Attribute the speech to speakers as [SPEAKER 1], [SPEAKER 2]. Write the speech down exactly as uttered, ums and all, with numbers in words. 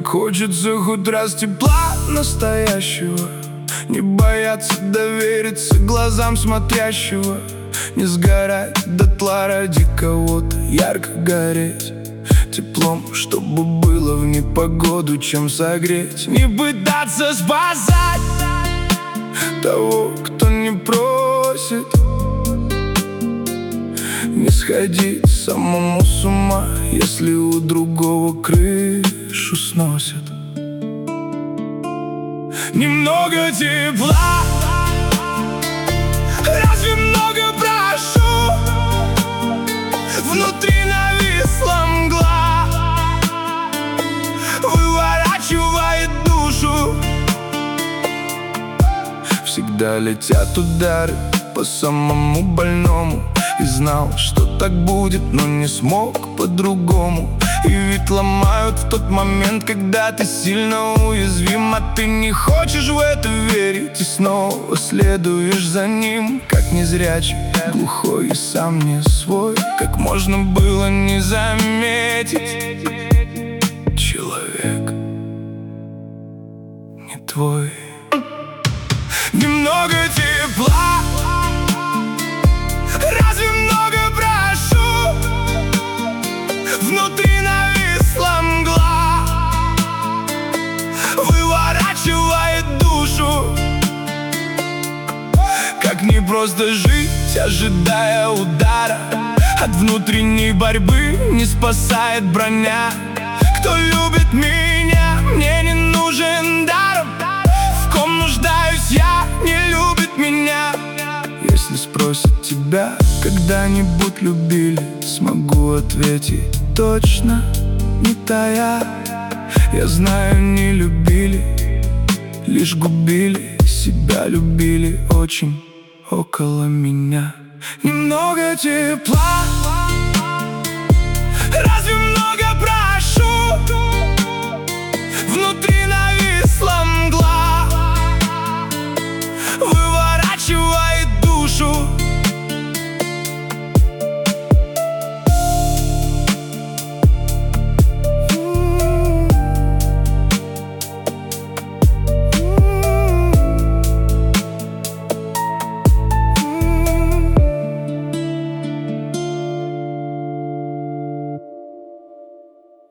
[SPEAKER 1] Так хочется хоть раз тепла настоящего, не бояться довериться глазам смотрящего, не сгорать дотла ради кого-то, ярко гореть теплом, чтобы было в непогоду чем согреть. Не пытаться спасать того, кто не просит, не сходить самому с ума, если у другого крышу сносит. Немного тепла, разве много прошу? Внутри нависла мгла, выворачивает душу. Всегда летят удары по самому больному, и знал, что так будет, но не смог по-другому. И ведь ломают в тот момент, когда ты сильно уязвим, а ты не хочешь в это верить, и снова следуешь за ним, как незрячий, глухой и сам не свой. Как можно было не заметить? Человек не твой. Немного тепла, разве много прошу? Внутри нависла мгла, выворачивает душу. Как непросто жить, ожидая удара, от внутренней борьбы не спасает броня. Кто любит меня, мне не нужен даром. В ком нуждаюсь я, не любит меня. Если спросят тебя, когда-нибудь любили, смогу ответить точно, не тая. Я знаю, не любили, лишь губили себя, любили очень около меня. Немного тепла,